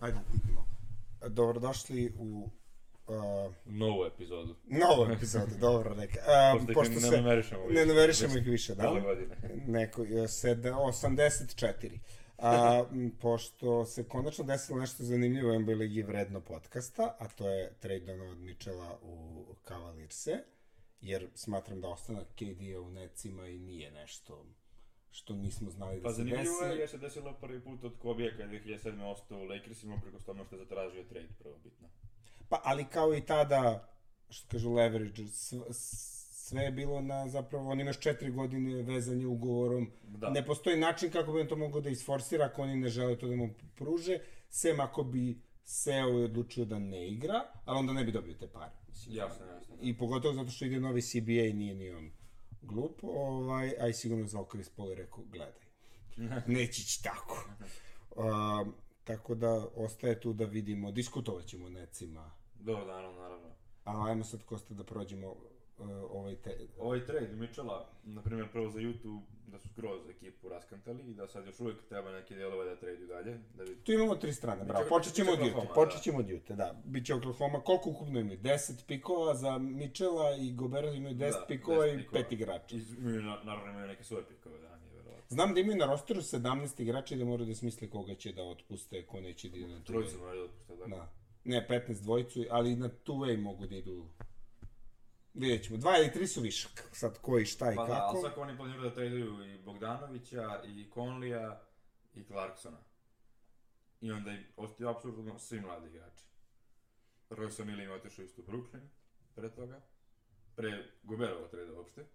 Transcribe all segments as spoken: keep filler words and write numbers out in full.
Ajde, idemo. Dobrodošli u... Uh, novu epizodu. Novu epizodu, dobro neka. Uh, pošto pošto se ne numerišemo više. Ne numerišemo ih više, da? godine. Neko, sed, osamdeset četiri. Uh, pošto se konačno desilo nešto zanimljivo u N B A ligi vredno podcasta, a to je trade Donovan Mitchella u Cavalierse, jer smatram da ostanak K D-a u Netsima i nije nešto što nismo znali da pa, se desi. Pa zanimljivo je jer se desilo prvi put od Kobija kada je dve hiljade sedme ostao u Lakersima preko tome što je zatražio trade, prvo bitno. Pa, ali kao i tada, što kažu leverage, sve je bilo na, zapravo, on imaš četiri godine vezanje ugovorom. Da. Ne postoji način kako bi on to mogao da isforsira ako oni ne žele to da mu pruže, sem ako bi seo i odlučio da ne igra, ali onda ne bi dobio te pare. Mislim. Jasno, jasno. I pogotovo zato što ide novi C B A, nije ni on glup, ovaj, a i sigurno zvao Chris Paul i rekao, gledaj, neće ići tako. Uh, tako da, ostaje tu da vidimo, diskutovat ćemo Netsima. Dobro, naravno, naravno. Ali ajmo sad, Kosta, da prođemo uh, ovaj te... Ovaj trade Mitchella, na primjer, prvo za YouTube, da su skroz ekipu raskantali i da sad još uvijek treba neke dijelove da trade dalje. Da bi... Tu imamo tri strane, bravo. Počet ćemo od Jute, počet ćemo od Jute, da. Biće Oklahoma, koliko ukupno imaju? deset pikova za Mitchella i Gobera imaju deset da, pikova i pet igrača. I naravno imaju neke svoje pikove, da, nije verovatno. Znam da imaju na rosteru sedamnaest igrača i da moraju da smisle koga će da otpuste, ko neće da ide na two-way. Trojicu moraju da otpuste, da. Da. Ne, petnaest dvojicu, ali na two-way mogu da idu... Vidjet ćemo, dva ili tri su višak, sad koji, šta i pa kako. Pa da, ali svako oni planiraju da traduju i Bogdanovića, i Conleya, i Clarksona. I onda im ostaju apsolutno svi mladi igrači. Royce O'Neal im je otišao isto u Brooklyn, pre toga. Pre Goberova trada uopšte.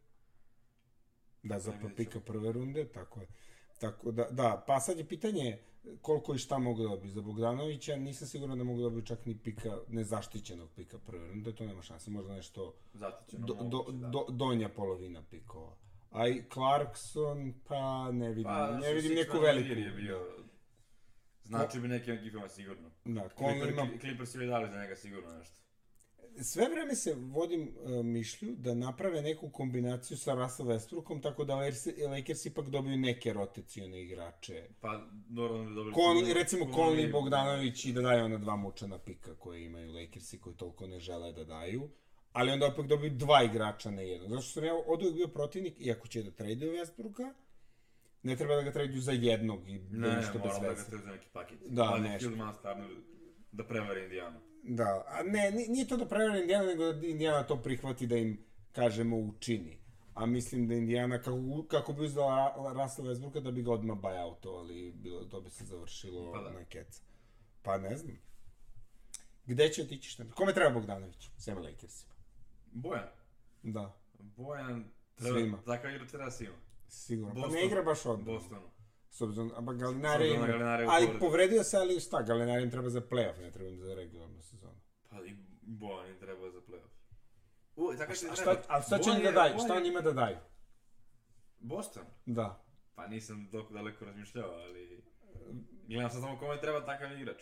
Da, za pika prve runde, tako je. Tako da, da, pa sad je pitanje koliko i šta mogu da dobiti za Bogdanovića, nisam siguran da mogu da dobiti čak ni pika, nezaštićenog pika prve runde, to nema šanse, možda nešto do, do, do, donja polovina pikova. A i Clarkson, pa ne vidim, pa, ne vidim neku veliku. Je bio, znači bi nekim ekipama sigurno. Da, Clippers, ima... Clippers je dali za njega sigurno nešto. Sve vreme se vodim uh, mišlju da naprave neku kombinaciju sa Russell Westbrookom, tako da Lakers ipak dobiju neke rotacione igrače. Pa, normalno bi dobili... Conley, recimo Conley i Bogdanović i da daju ona dva mučana pika koje imaju Lakersi, koji toliko ne žele da daju. Ali onda opet dobiju dva igrača na jedno. Zato što sam ja od uvijek bio protivnik, iako će da traduju Westbrooka, ne treba da ga traduju za jednog i ne, nešto bez veze. Ne, ne, mora da ga traduju za neki paket. Da, ali nešto. Hillman stvarno da prevari Indijanu. Da, a ne, nije to da prevari Indijana, nego da Indijana to prihvati da im, kažemo, učini. A mislim da Indijana, kako, kako bi uzela Russell Westbrooka, da bi ga odmah buyoutovali, bilo, to bi se završilo pa na keca. Pa ne znam. Gde će otići šta? Kome treba Bogdanović? Svema Lakersima. Bojan. Da. Bojan, treba, svima. Takav igra treba svima. Sigurno, Boston, pa ne igra baš odmah. Bostonu. S obzirom, a Galinari ima, ali povredio se, ali šta, Galinari im treba za play-off, ne treba im za regularnu sezonu. Pa i Bojan im treba za play-off. U, tako što a šta, a šta će im da daju, šta on njima da daju? Boston? Da. Pa nisam toliko daleko razmišljao, ali... Gledam sad samo kome treba takav igrač.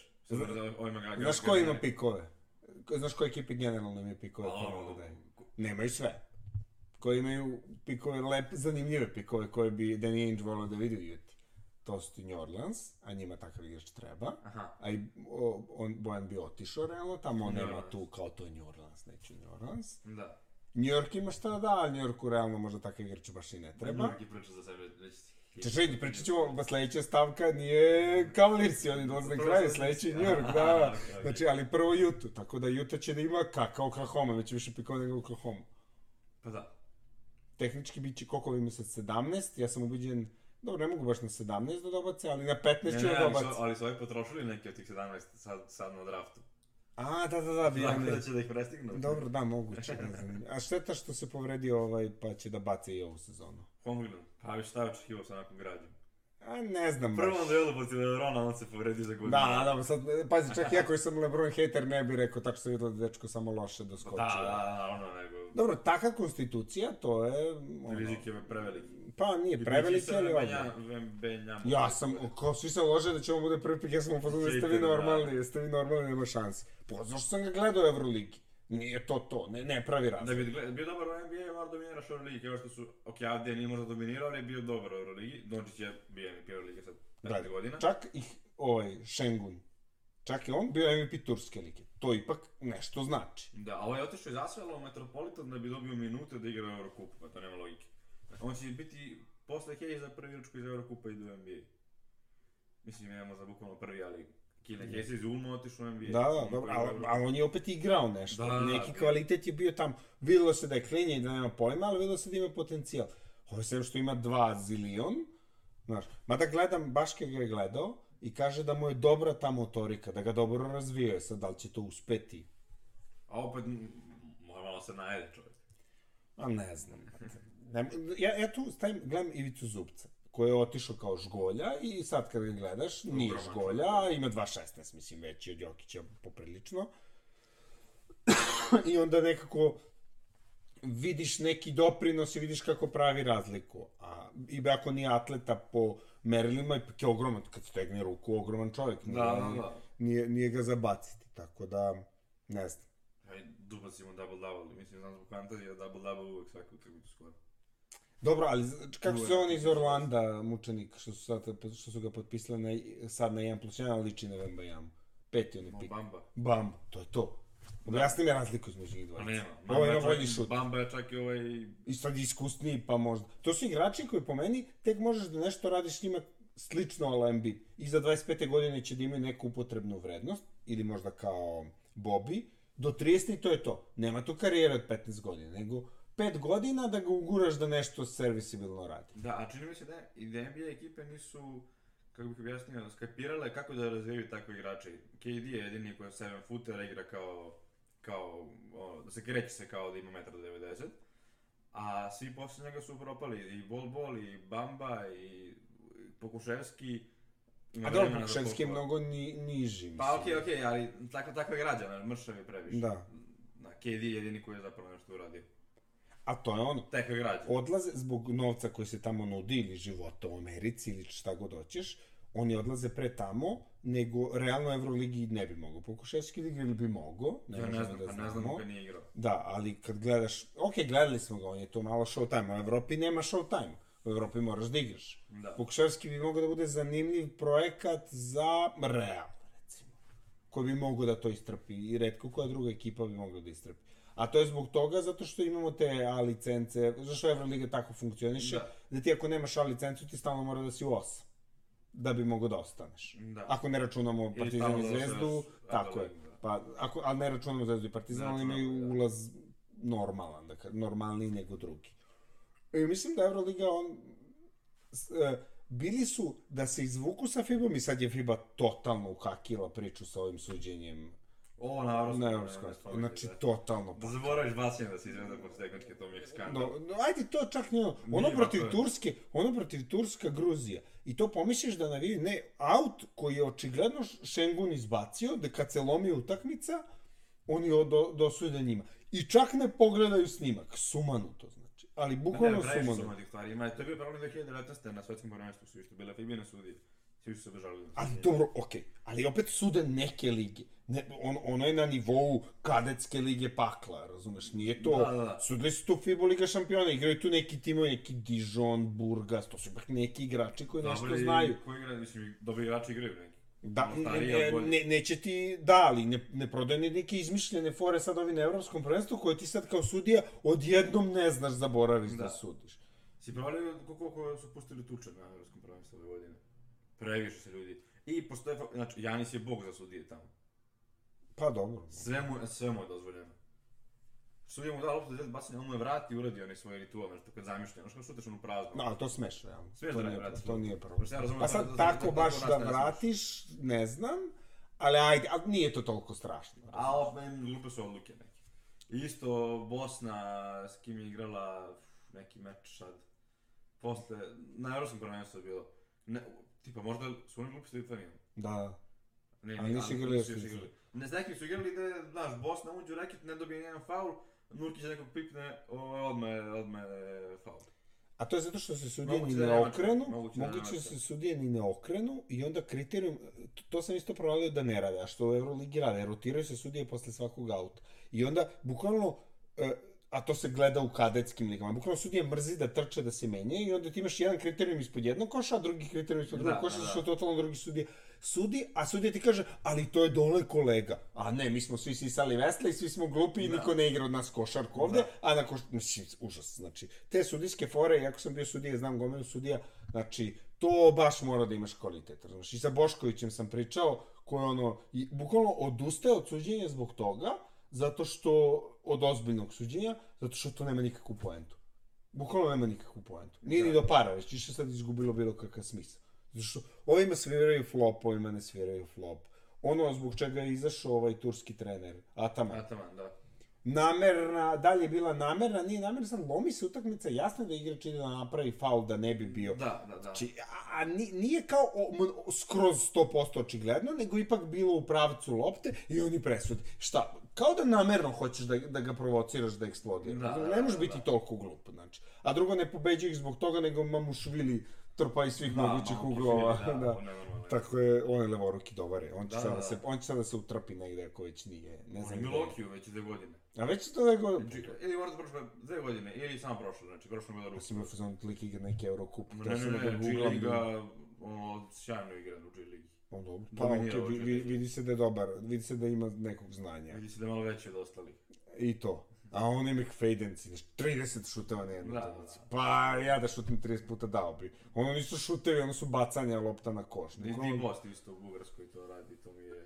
Znaš ko ima pikove? Znaš koje ekipe generalno imaju pikove koje mogu da daju? Nemaju sve. Koji imaju pikove, lep, zanimljive pikove koje bi Danny Ainge volio da vidi u Juti. To su ti New Orleans, a njima takav igrač treba. Aha. A i o, on, Bojan bi otišao realno, tamo on nema tu kao to je New Orleans, neće New Orleans. Da. New York ima šta da da, ali New Yorku realno možda takav igrač baš i ne treba. New York je priča za sebe, već... Češ, pričat ćemo, sljedeća stavka nije Cavaliersi, oni dolaze na kraju, sljedeći New York, da. Znači, ali prvo Utah, tako da Utah će da ima kakav Oklahoma, već više pikova nego Oklahoma. Pa da. Tehnički bit će koliko ima sad sedamnaest, ja sam ubiđen, dobro, ne mogu baš na sedamnaest da dobace, ali na petnaest ću da dobace. Ali su ovi potrošili neki od tih sedamnaest sad, sad na draftu. A, da, da, da. Tako da će da ih prestignu. Dobro, da, moguće, ne znam. A šteta što se povredio ovaj, pa će da bace i ovu sezonu. Honglund, pa vi šta je očekivao sa onakvom građom? A, ne znam baš. Prvom duelu protiv Lebrona, on se povredio za godinu. Da, da, sad, pazi, čak ja koji sam Lebron hater ne bi rekao, tako što vidio da dečko samo loše doskočio. Da, da, ono nego... Dobro, taka konstitucija, to je... Ono, rizik je preveliki. Pa nije preveliki, ali ovdje. Ja sam, kao svi se lože da će on bude prvi pik, ja sam upoznan da jeste vi normalni, jeste vi normalni, nema šanse. Pa zašto sam ga gledao u Euroligi? Nije to to, ne, ne pravi razlog. Da bi bio dobar u N B A, mora dominiraš u Euroligi, kao što su, ok, Avdija nije možda dominirao, ali je bio dobar u Euroligi, Dončić je bio M V P Euroligi sad petnaest godina. Čak i ovaj, Šengun Čak i on bio M V P Turske lige. To ipak nešto znači. Da, a ovaj je otišao iz Asvela u Metropolitan da bi dobio minute da igra u Eurocupu, pa to nema logike. On će biti posle Hayesa prvi igrač koji iz Eurocupa ide u N B A. Mislim, ja možda bukvalno prvi, ali Killian Hayes iz Ulma otišao u N B A. Da, da, dobro, ali al on je opet igrao nešto. Da, da, da. Neki kvalitet je bio tam. Videlo se da je klinja i da nema pojma, ali videlo se da ima potencijal. Ovo je sve što ima dva zilion, znaš. Mada gledam, Baške ga je gledao i kaže da mu je dobra ta motorika, da ga dobro razvijaju. Sad, da li će to uspeti? A opet, mora malo se najede čovjek. A ne znam. Ne, ja, ja tu stavim, gledam Ivicu Zubca, koji je otišao kao žgolja i sad kad ga gledaš, nije žgolja, ima dva šesnaest, mislim, veći od Jokića poprilično. I onda nekako vidiš neki doprinos i vidiš kako pravi razliku. A i ako nije atleta po merilima, ipak je ogroman, kad stegne ruku, ogroman čovjek. Nije, Da, da, da. Nije, nije ga zabaciti, tako da, ne znam. Aj, dubac ima double-double, mislim, znam zbog fantazija, double-double uvek svaku utakmicu skoro. Dobro, ali kako se on iz Orlanda, mučenik, što su, sad, što su ga potpisali na, sad na jedan plus jedan, liči na Wembayamu. Peti on je pik. Bamba. Bamba, to je to. Objasni mi razliku između njih A dvojica. nema, Ovo ima Bamba je bolji čak, šut. Bamba je čak i ovaj... I sad iskusniji, pa možda. To su igrači koji po meni tek možeš da nešto radiš s njima slično All N B A. I za dvadeset pete godine će da imaju neku upotrebnu vrednost, ili možda kao Bobby. Do trideset to je to. Nema tu karijere od petnaest godina, nego pet godina da ga uguraš da nešto servisibilno radi. Da, a čini mi se da i da N B A ekipe nisu, kako bih objasnio, skapirale kako da razvijaju takve igrače. K D je jedini koji je sedam footera, igra kao, kao, ono, da se kreće se kao da ima jedan devedeset metra. A svi posle njega su propali, i Bol Bol, i Bamba, i Pokuševski. A dobro, Pokuševski je mnogo ni, niži, mislim. Pa okej, okay, okej, okay, ali tako, tako je građana, mršav je previše. Da. Da, K D je jedini koji je zapravo nešto uradio. A to je ono. Tako je građan. Odlaze zbog novca koji se tamo nudi ili života u Americi ili šta god hoćeš, oni odlaze pre tamo, nego realno Euroligi ne bi mogao. Pokuševski liga ili bi mogao, ne Ja ne možemo znam, da pa znamo. ne znam ga nije igrao. Da, ali kad gledaš, ok, gledali smo ga, on je to malo showtime, a u Evropi nema showtime. U Evropi moraš da igraš. Da. Pokuševski bi mogao da bude zanimljiv projekat za Real, recimo. Koji bi mogao da to istrpi i retko koja druga ekipa bi mogla da istrpi. A to je zbog toga zato što imamo te A licence, zašto Evroliga tako funkcioniše, Da. da ti ako nemaš A licencu ti stalno mora da si u osam. Da bi mogao da ostaneš. Da. Ako ne računamo Partizan stalno i da Zvezdu, osvajaš tako je. Euroligu, da. Pa, ako, ali ne računamo Zvezdu i Partizan, Ne oni imaju računamo, da. ulaz normalan, dakle, normalniji nego drugi. I mislim da Evroliga, on, s, e, bili su da se izvuku sa FIBom i sad je FIBA totalno ukakila priču sa ovim suđenjem Ovo na Evropskom. na Evropskom. Znači, totalno. Da zaboraviš bacanje da si izveda posle tehničke, to mi je skandal. No, no, ajde, to čak nije ono. Ono Nije, protiv to je- Turske, ono protiv Turska, Gruzija. I to pomisliš da naviju, ne, aut koji je očigledno Šengun izbacio, da kad se lomi utakmica, oni do, dosude njima. I čak ne pogledaju snimak. Sumanu to znači. Ali bukvalno previše su sumanu. ima tih stvari. Ima, to je bio problem dve hiljade devetnaeste. na svetskom prvenstvu su isto bile Fibine sudije. Svi su se bežali. Ali dobro, okej. Ali opet sude neke lige. Ne, on, ono je na nivou kadetske lige pakla, razumeš? Nije to... Da, da, da. Sudili su tu FIBA Liga šampiona, igraju tu neki timovi, neki Dijon, Burgas, to su ipak neki igrači koji nešto Dobri- znaju. Koji igra, mislim, dobri igrači igraju neki. Da, Malo ne, stariji, ne, ali bolji. ne, neće ti, da, ali ne, ne prodaju ni neke izmišljene fore sad ovi na evropskom prvenstvu koje ti sad kao sudija odjednom ne znaš, zaboraviš da, Da. sudiš. Si provalio koliko su pustili tuče na Evropskom prvenstvu ove godine? Previše se ljudi. I postoje, fa- znači, Janis je bog za sudije tamo. Pa dobro. Sve mu, sve mu je dozvoljeno. Sudija mu da loptu da izgleda bacanje, on mu je vrati i uradio onaj svoj ritual, nešto kad zamišlja, ono što šuteš ono prazno. No, ali to smešno, ja. Smiješ to da nije, vratiš to loptu. nije problem. Pošto ja razumem Pa da- sad da- da- tako da- da- baš da- da da- da- vratiš, ne znam, ali ajde, ali nije to toliko strašno. A opet glupe su odluke neke. Isto Bosna s kim je igrala neki meč sad. Posle, na Evropskom prvenstvu je bilo. Ne, tipa možda su oni glupi s Litvanijom. Da. Ne, A ne, nisu ali igrali nisu s još Litvanijom. igrali. Ne, s nekim su igrali da je, znaš, Bosna uđe u reket, ne dobije nijedan faul, Nurkić nekog pipne, o, odmah, odmah je faul. A to je zato što se sudije ni Moguće da ne nema okrenu, čak, moguće da moguće nema da čak. se sudije ni ne okrenu i onda kriterijum, to, to sam isto provalio da ne rade, a što u Euroligi rade, rotiraju se sudije posle svakog auta. I onda, bukvalno, e, a to se gleda u kadetskim ligama. Bukvalno sudije mrzi da trče, da se menje i onda ti imaš jedan kriterijum ispod jednog koša, a drugi kriterijum ispod drugog koša, što totalno drugi sudije sudi, a sudija ti kaže, ali to je dole kolega. A ne, mi smo svi sisali vesle i svi smo glupi i niko ne igra od nas košarku ovde, a na koš... Znači, užas, znači, te sudijske fore, jako sam bio sudija, znam gomilu sudija, znači, to baš mora da imaš kvalitet, znači, i sa Boškovićem sam pričao, koji ono, i, bukvalno odustaje od suđenja zbog toga, zato što, od ozbiljnog suđenja, zato što to nema nikakvu poentu. Bukvalno nema nikakvu poentu. Nije ni do para, već više sad izgubilo bilo kakav smisla. Zato što ovima sviraju flop, ovima ne sviraju flop. Ono zbog čega je izašao ovaj turski trener, Ataman. Ataman, da. Namerna, da li je bila namerna, nije namerna, sad lomi se utakmica, jasno da igrač ide da napravi faul da ne bi bio. Da, da, da. Znači, a, a nije kao o, skroz sto posto očigledno, nego ipak bilo u pravcu lopte i oni presudi. Šta? Kao da namerno hoćeš da, da ga provociraš da eksplodira. Da, ne možeš biti da. Toliko glup, znači. A drugo, ne pobeđuje ih zbog toga, nego Mamušvili trpa iz svih da, mogućih uglova. Da, da. On je, tako je, on je levoruki dobar je. On će, da, sada, da. Se, on će sada se utrpi negde ako već nije. Ne on je Milokiju već dve godine. A već je to dve godine? Znači, ili možda prošle dve godine, ili samo prošle, znači prošle godine ruku. Ja sam imao da lik igra neki Eurocup. Ne, ne, ne, ne, G-Liga, ono, sjajno igra u G-Ligi. Pa dobro, pa okej, vidi se da je dobar, vidi se da ima nekog znanja. Vidi se da je malo veći od ostalih. I to. A on ima McFaddenci, znači trideset šuteva na jednu utakmicu. Pa ja da šutim trideset puta dao bi. Ono nisu šutevi, ono su bacanja lopta na koš. Di Most isto u Bugarskoj to radi, to mi je...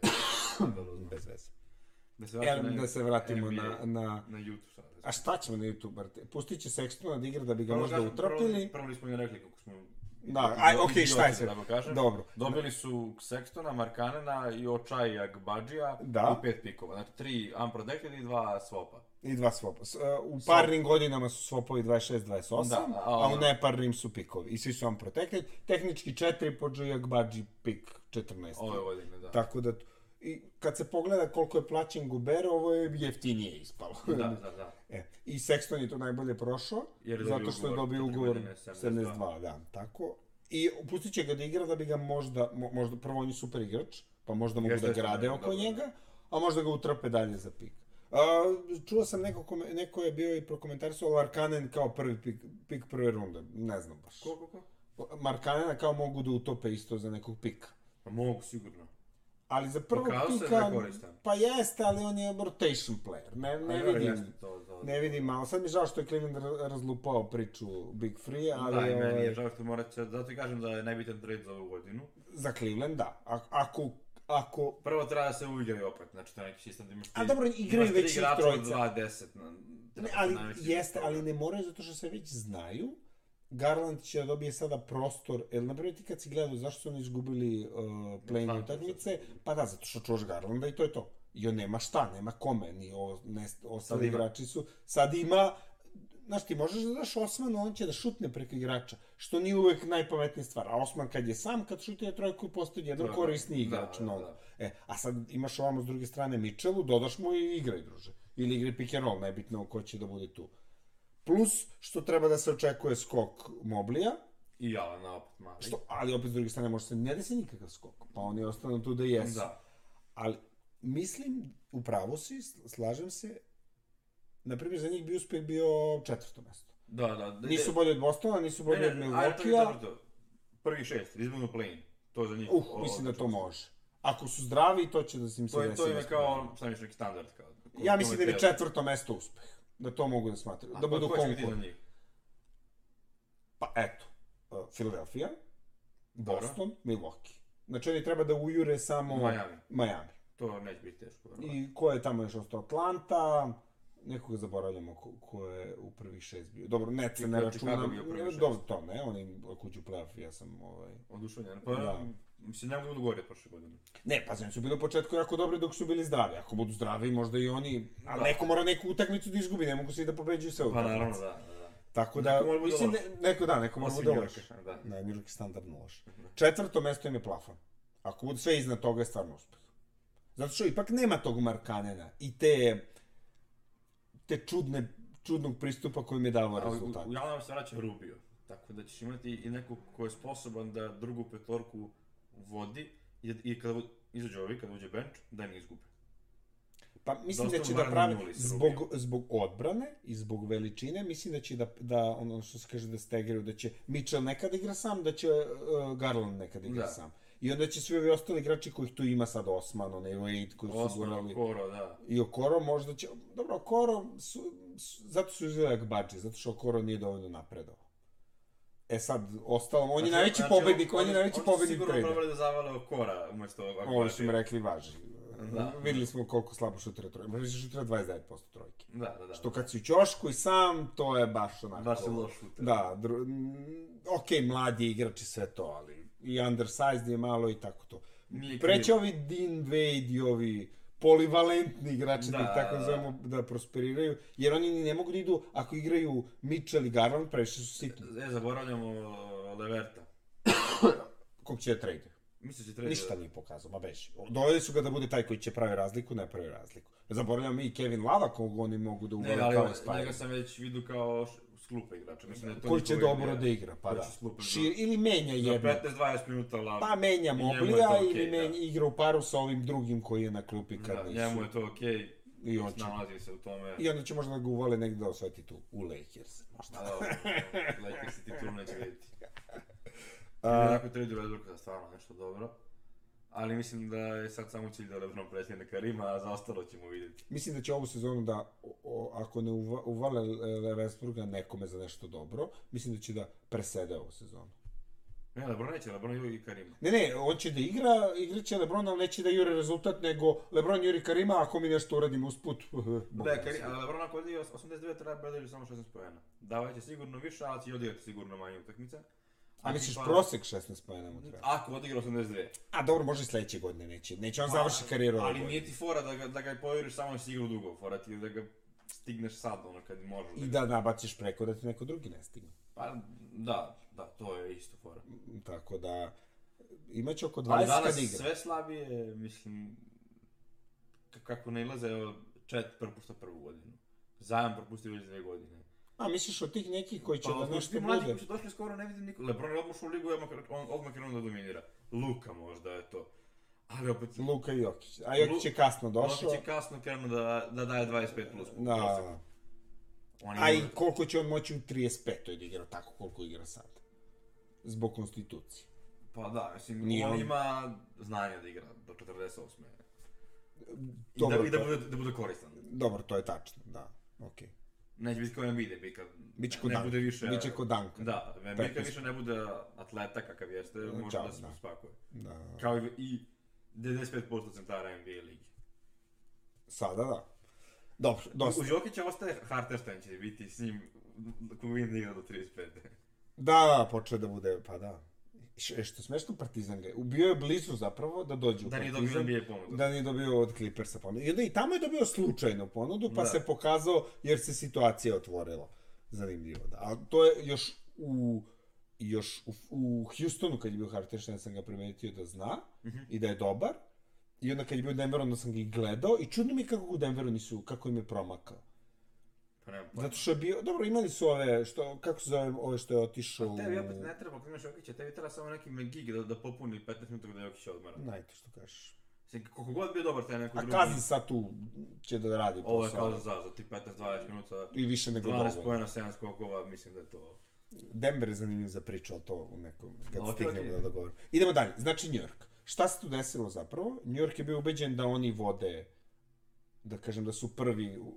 Bez veze. Da se vratimo, na, da se vratimo na, na... na YouTube sad. A šta ćemo na YouTube? Pustit će Sextona da igra da bi ga prvo možda kažem, utrpili. Prvo nismo ni rekli kako smo... Da, aj, okej, okay, šta je sve? Da dobro. Dobili su Sextona, Markanena i Očaj Agbadžija da. I pet pikova. Znači, tri unprotected i dva swopa. I dva swopa. U parnim godinama su swopovi dvadeset šest dvadeset osam, da, a, a u neparnim su pikovi. I svi su unprotected. Tehnički četiri po Očaj Agbadži pik četrnaest. Ove godine, da. Tako da... I kad se pogleda koliko je plaćen Guber, ovo je jeftinije ispalo. Da, da, da. E, i Sexton je to najbolje prošao, zato što je dobio ugovor sedamdeset dva, da, tako. I pustit će ga da igra da bi ga možda, možda prvo on je super igrač, pa možda mogu da grade oko njega, a možda ga utrpe dalje za pik. A, čuo sam neko, neko je bio i prokomentarisao Larkanen kao prvi pik, pik prve runde, ne znam baš. Ko, ko, ko? Markanena kao mogu da utope isto za nekog pika. Pa mogu, sigurno. Ali za prvog pika, pa jeste, ali on je rotation player, ne, ne vidim, to, to, ne vidim, ali sad mi je žao što je Cleveland razlupao priču Big Free, ali... Da, i meni je žao što morate, zato i kažem da je najbitan trade za ovu godinu. Za Cleveland, da, A, ako, ako... Prvo treba da se uigraju opet, znači to je neki sistem da imaš ti... A dobro, igraju već njih trojica. dva deset. Ne, ali, jeste, ali ne moraju zato što se već znaju. Garland će da dobije sada prostor, jer naprimjer ti kad si gledao zašto su oni izgubili uh, play-in utakmice, pa da, zato što čuvaš Garlanda i to je to. I on nema šta, nema kome, ni o, ne, ostali igrači su, sad ima, znaš ti možeš da daš Osmanu, on će da šutne preko igrača, što nije uvek najpametnija stvar, a Osman kad je sam, kad šutuje trojku, postoji jedan korisni igrač, da, mnogo. Da, da. E, a sad imaš ovamo s druge strane Mitchellu, dodaš mu i igraj, druže. Ili igraj pick and roll, nebitno ko će da bude tu. Plus, što treba da se očekuje skok Moblija. I Alana opet mali. Što, ali opet s druge strane može se ne desi nikakav skok, pa oni ostanu tu da jesu. Da. Ali, mislim, upravo si, slažem se, naprimjer, za njih bi uspeh bio četvrto mesto. Da, da. da nisu bolji od Bostona, nisu bolji od Milwaukeea. Prvi šest, izbognu play-in. To je za njih. Uh, o, mislim da to može. Ako su zdravi, to će da se im se desi. To je kao, šta miš neki standard kao. Ja mislim da je četvrto mesto uspeh. Da to mogu da smatram. Da budu konkurentni. Pa eto, uh, Philadelphia, Boston, Milwaukee. Znači oni treba da ujure samo Miami. Miami. To neće biti teško. I ko je tamo još ostao? Atlanta, nekoga zaboravljamo ko, ko je u prvih šest bio. Dobro, ne se ne računam. Dobro, to ne, oni ako uđu u playoff, ja sam ovaj... oduševljen. Pa da. Mislim, ne mogu da budu gore prošle godine. Ne, pa znači su bili u početku jako dobri dok su bili zdravi. Ako budu zdravi, možda i oni... A da. Neko mora neku utakmicu da izgubi, ne mogu svi da pobeđuju sve utakmice. Pa naravno, da, da. Tako da, neko mislim, ne, neko da, neko mora da loš. Da, New York je standardno loš. Četvrto mesto im je plafon. Ako budu sve iznad toga je stvarno uspeh. Zato što ipak nema tog Markanena i te... te čudne, čudnog pristupa koji mi je dao rezultat. U, u javnom se vraća Rubio. Tako da ćeš imati i nekog ko je sposoban da drugu petorku vodi i, i kada izađe ovi, kada uđe bench, da im izgube. Pa mislim Dosta da će u da Varnu pravi, nuli su zbog, Rubio. zbog odbrane i zbog veličine, mislim da će da, da ono što se kaže da stegeraju, da će Mitchell nekad igra sam, da će uh, Garland nekad igra Da. sam. I onda će svi ovi ostali igrači kojih tu ima sad Osman, onaj Wade koji su Osman, gurali. Okoro, da. I Okoro možda će... Dobro, Okoro, su, su, zato su uzeli Agbaji, zato što Okoro nije dovoljno napredao. E sad, ostalo, on je najveći pobednik, on je najveći pobednik trejda. Oni su sigurno probali da zavale Okora umjesto Agbaji. Ovo su mi rekli važi. Da. Videli smo koliko slabo šutira trojke. Možda se šutira dvadeset devet posto trojke. Da, da, da. Što kad si u ćošku i sam, to je baš onako... Baš je loš šuter. Da, dru... okej, okay, mladi igrač i sve to, ali i undersized je malo i tako to. Preće ovi Dean Wade i ovi polivalentni igrači, da, da tako da, zovemo, da prosperiraju, jer oni ni ne mogu da idu, ako igraju Mitchell i Garland, previše su sitni. E, zaboravljamo Leverta. Kog će da trade? Mislim će trade... Ništa nije pokazao, ma beži. Doveli su ga da bude taj koji će pravi razliku, ne pravi razliku. Zaboravljamo i Kevin Lava, kog oni mogu da uvode kao inspire. Ne, ali njega sam već vidio kao s klupe igrača. Mislim da je to koji će dobro da igra, pa da. Šir, ili menja jedno. Za petnaest dvadeset minuta Lava. Pa menja Moblija okay, ili menja, igra u paru sa ovim drugim koji je na klupi kad da, nisu. Njemu je to okej. Okay. I on će... Nalazi se u tome. I onda će možda da ga uvale negdje da osvoje titul. U Lakers. Možda. Da, da, Lakers i titul neće vidjeti. Iako trade Westbrooka stvarno nešto dobro. Ali mislim da je sad samo cilj da LeBron predsjedne Karima, a za ostalo ćemo vidjeti. Mislim da će ovu sezonu da, o, ako ne uva, uvale Westbrooka nekome za nešto dobro, mislim da će da presede ovu sezonu. Ne, LeBron neće, LeBron i Karima. Ne, ne, on će da igra, igraće LeBron, ali neće da jure rezultat, nego LeBron juri Karima, ako mi nešto uradimo usput. Da, Karim, ali LeBron ako odigra osamdeset devet treba da samo šesnaest poena. Davaj će sigurno više, ali će odigrati sigurno manje utakmice. A misliš pa... prosek šesnaest poena mu treba? Ako odigra osamdeset dve. A dobro, može i sledeće godine, neće. Neće on pa, završi karijeru ove godine. Ali nije ti fora da ga, da ga povjeriš samo si igru dugo, fora ti da ga stigneš sad, ono, kad možeš. I da nabaciš preko da ti neko drugi ne stigne. Pa, da, da, to je isto fora. Tako da, imaće oko dvadeset kad igra. Ali danas sve slabije, mislim, kako ne ilaze, Chet propušta prvu godinu. Zajam propusti već dve godine. A, misliš od tih nekih koji će pa, da nešto bude? Pa, mlađi koji su došli skoro, ne vidim niko. LeBron je odmah ušao u ligu i odmah krenuo da dominira. Luka možda je to. Ali opet... Luka i Jokić. A Jokić je kasno došao. Jokić je kasno krenuo da, da daje dvadeset pet plus. Da. A i koliko će on moći u trideset petoj da igra tako koliko igra sad? Zbog konstitucije. Pa da, mislim, Nije on, on ima znanje da igra do četrdeset osme. I, da, i da, bude, da bude koristan. Dobro, to je tačno, da. Okej. Okay. Neće biti kao Embiid, Embiid Biće kod ne bude više... Biće kod Danka. Da, Embiid kad više ne bude atleta kakav jeste, može Čau, da se spakuje. Da. Kao i devedeset pet posto centara N B A ligi. Sada da. Dobro, dosta. U Jokića ostaje Hartenstein će biti s njim, ko vidim da igra do trideset pete. Da, počeo da bude, pa da. Što smešno Partizan ga je. Bio je blizu zapravo da dođe u da Partizan. Da nije dobio N B A ponudu. Da nije dobio od Clippersa ponudu. I onda i tamo je dobio slučajno ponudu, pa da. se pokazao jer se situacija otvorila. Zanimljivo, da. A to je još u... Još u, u Houstonu kad je bio Hartenstein sam ga primetio da zna mm-hmm. i da je dobar. I onda kad je bio u Denveru onda sam ga i gledao i čudno mi kako u Denveru nisu, kako im je promakao. Pa ne, pa. Zato što je bio, dobro imali su ove, što, kako se zove ove što je otišao... A tebi opet ne treba, ako imaš Jokića, tebi treba samo neki megig da, da popuni petnaest minuta da Jokić odmara. Najte što kažeš. Mislim, koliko god bio dobar taj neko A drugi... A Kazi sad tu će da radi posao. Ovo je kao za za ti petnaest dvadeset minuta. I više nego dvanaest pojena, sedam skokova, mislim da je to... Denver je zanimljiv za priču, ali to u nekom, kad okay, stignemo okay. da dogovorim. Idemo dalje, znači New York. Šta se tu desilo zapravo? New York je bio ubeđen da oni vode, da kažem da su prvi u,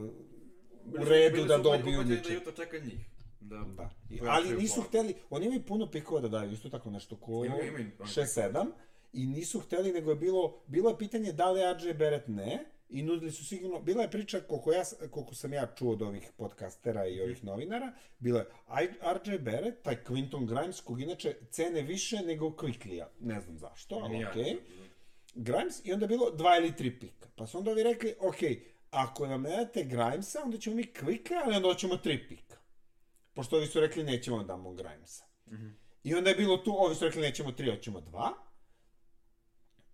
u redu da dobiju Mitchell. Da Utah čeka njih. Da, da. Ali nisu hteli, oni imaju puno pikova da daju, isto tako nešto ko šest sedam. I nisu hteli, nego je bilo, bilo je pitanje da li R J Barrett ne, i nudili su sigurno, bila je priča koliko, ja, koliko sam ja čuo od ovih podcastera i ovih novinara, bila je R J Barrett, taj Quinton Grimes, kog inače cene više nego Quicklija, ne znam zašto, ali okej. Okay. Grimes, i onda je bilo dva ili tri pika. Pa su onda ovi rekli, okej, okay, ako nam ne date Grimesa, onda ćemo mi Quicklija, ali onda ćemo tri pika. Pošto ovi su rekli, nećemo da damo Grimesa. Mm-hmm. I onda je bilo tu, ovi su rekli, nećemo tri, hoćemo dva.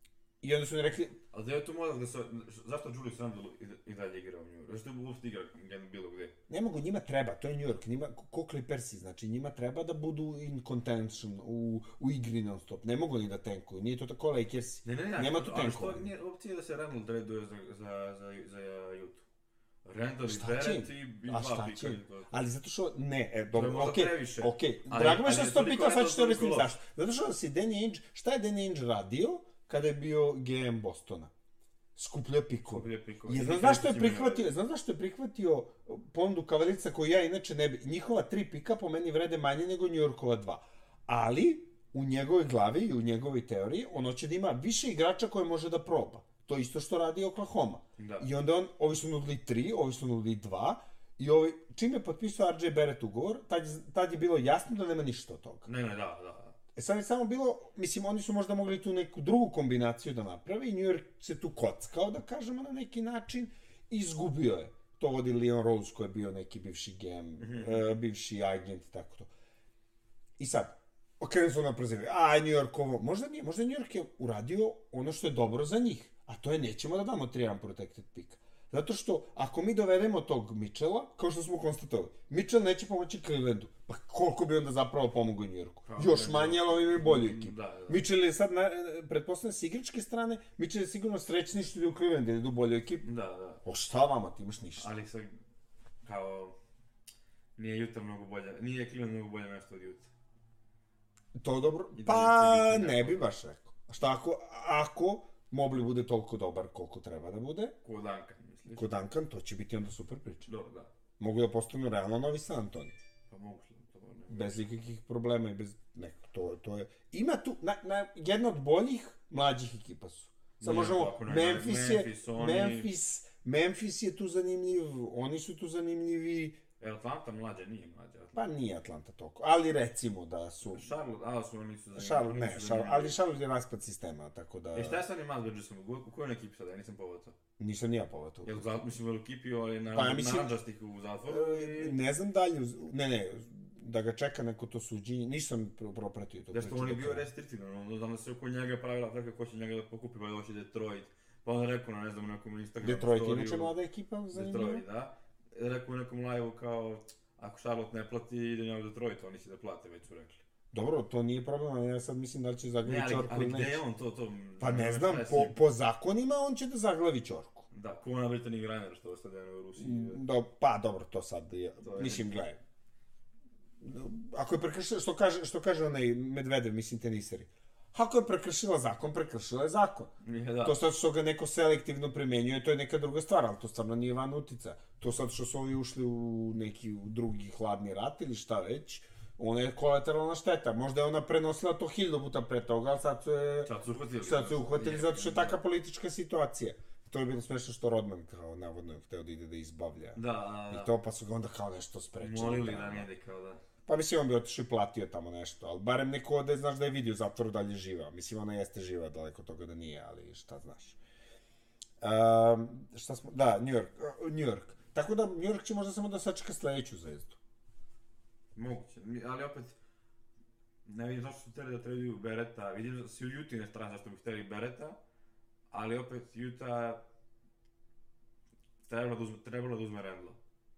I onda su mi rekli, Ali da je tu mozak da se... Zašto Julius Randle i, i dalje igra u New Yorku? Zašto je uopšte igra bilo gde? ne mogu, njima treba, to je New York, njima, ko Clippersi, znači njima treba da budu in contention, u, u igri non stop, ne mogu ni da tenkuju, nije to tako Lakersi, Ne, ne, ne, nema tu ali tenkova. što nije opcija da se Randle traduje za, za, za, za Utah? Randle i Šta će Barrett im? i, i A dva šta pika. će i im? to je to. Ali zato što, ne, e, To je dobro, možda okej, previše. okej, Ali- drago mi je ali što je si to toliko pitao, sad Randle ću to objasnim toliko zašto. Zato što si Danny Ainge, šta je Danny Ainge radio kada je bio G M Bostona? Skupljao pikove. Skupljao pikove. I I znam nikad zašto je nisu imali prihvatio, veze. znam zašto je prihvatio ponudu Kavalica koju ja inače ne bi. Njihova tri pika po meni vrede manje nego New Yorkova dva. Ali, u njegovoj glavi i u njegovoj teoriji, ono će da ima više igrača koje može da proba. To je isto što radi Oklahoma. Da. I onda on, ovi su nudili tri, ovi su nudili dva, i ovi, čim je potpisao R J Barrett ugovor, tad, je- tad je bilo jasno da nema ništa od toga. Ne, ne, da, da. da. E sad je samo bilo, mislim, oni su možda mogli tu neku drugu kombinaciju da naprave i New York se tu kockao, da kažemo, na neki način, i izgubio je. To vodi Leon Rose, koji je bio neki bivši G M, mm-hmm. uh, bivši agent i tako to. I sad, okrenu su na proziraju, a New York ovo, možda nije, možda New York je uradio ono što je dobro za njih, a to je nećemo da damo tri unprotected pick. Zato što, ako mi dovedemo tog Mitchella, kao što smo konstatovali, Mitchell neće pomoći Clevelandu. Pa koliko bi onda zapravo pomogao New Yorku? Pa, Još ne, manje, ali imaju bolju ekipu. Da, da. Mitchell je sad, na, pretpostavljam s igračke strane, Mitchell je sigurno srećni što ide u Cleveland, jer idu u bolju ekipu. Da, da. O šta vama, ti imaš ništa. Ali sad, kao... Nije Utah mnogo bolje, nije Cleveland mnogo bolje mesto od Utah. To dobro? I da Pa, će biti ne tako. bi baš rekao. Šta ako, ako Mobley bude toliko dobar koliko treba da bude, Ko Duncan, misliš? kod Duncan, to će biti onda super priča. Dobro, da. Mogu da postanu realno novi San Antonio. Pa mogu što to ne. Bez ikakvih problema i bez nekog, to, to je... Ima tu, na, na, jedna od boljih mlađih ekipa su. Sad Nije možemo, tako, ne, Memphis je, Memphis, oni- Memphis, Memphis je tu zanimljiv, oni su tu zanimljivi, E, Atlanta mlađa, nije mlađa. Atlanta. pa nije Atlanta toliko, ali recimo da su... Charlotte, a su oni su zanimljivi. Charlotte, ne, oni su Charlotte, zanimljivi. ali Charlotte je raspad sistema, tako da... E, šta je sa onim Miles Bridgesom? U u kojoj ekipi sada? Ja nisam povatao. Nisam ni ja povedao. Jel, za, mislim, u ekipi, ali na, Pa, pa, ja mislim- naranđastih u zatvoru E, i... ne znam dalje, uz- ne, ne, da ga čeka neko to suđenje, nisam pro- propratio to. Da što priču on je do bio kraja. restriktivan, ono, znam da se oko njega pravila fraka ko će njega da pokupi, pa da hoće Detroit. Pa onda rekao na, ne znam, u nekom Instagramu Detroit je storiju- inače mlada ekipa, zanimljiva. Detroit, da. Rekao u nekom live-u kao, ako Charlotte ne plati, ide njega u Detroit, oni će da plate, već su rekli. Dobro, to nije problem, ali ja sad mislim da li će Ne, zaglavi ali, čorku ali ili gde neće. je on to, to... Pa ne nema znam, šta s po, njim. po zakonima on će da zaglavi čorku. Da, ko ona Brittany Griner što ostaje u Rusiji. Do, pa dobro, to sad je, To je- mislim, gledaj. Ako je prekršila, što kaže, što kaže onaj Medvedev, mislim, teniseri. Ako je prekršila zakon, prekršila je zakon. Nije, da. To sad što ga neko selektivno primenjuje, to je neka druga stvar, ali to stvarno nije van utica. To sad što su ovi ušli u neki u drugi hladni rat ili šta već, ona je kolateralna šteta. Možda je ona prenosila to hiljadu puta pre toga, ali sad su je... Sad su uhvatili. Sad su je uhvatili zato što je taka politička situacija. To je bilo smešno što Rodman kao navodno je hteo da ide da izbavlja. Da, da, da. I to pa su ga onda kao nešto sprečili. Molili da, da ne ide kao da. Pa mislim on bi otišao i platio tamo nešto, ali barem neko da je znaš da je vidio u zatvoru da li je živa. Mislim ona jeste živa, daleko od toga da nije, ali šta znaš. Um, šta smo, da, New York, uh, New York. Tako da New York će možda samo da sačeka sledeću zvezdu. Moguće, Mi- ali opet... Ne vidim zašto su htjeli da traduju Bereta, vidim da si u Utah ne strana zašto bi htjeli Bereta, ali opet Utah trebalo da uzme, trebalo da uzme Randla.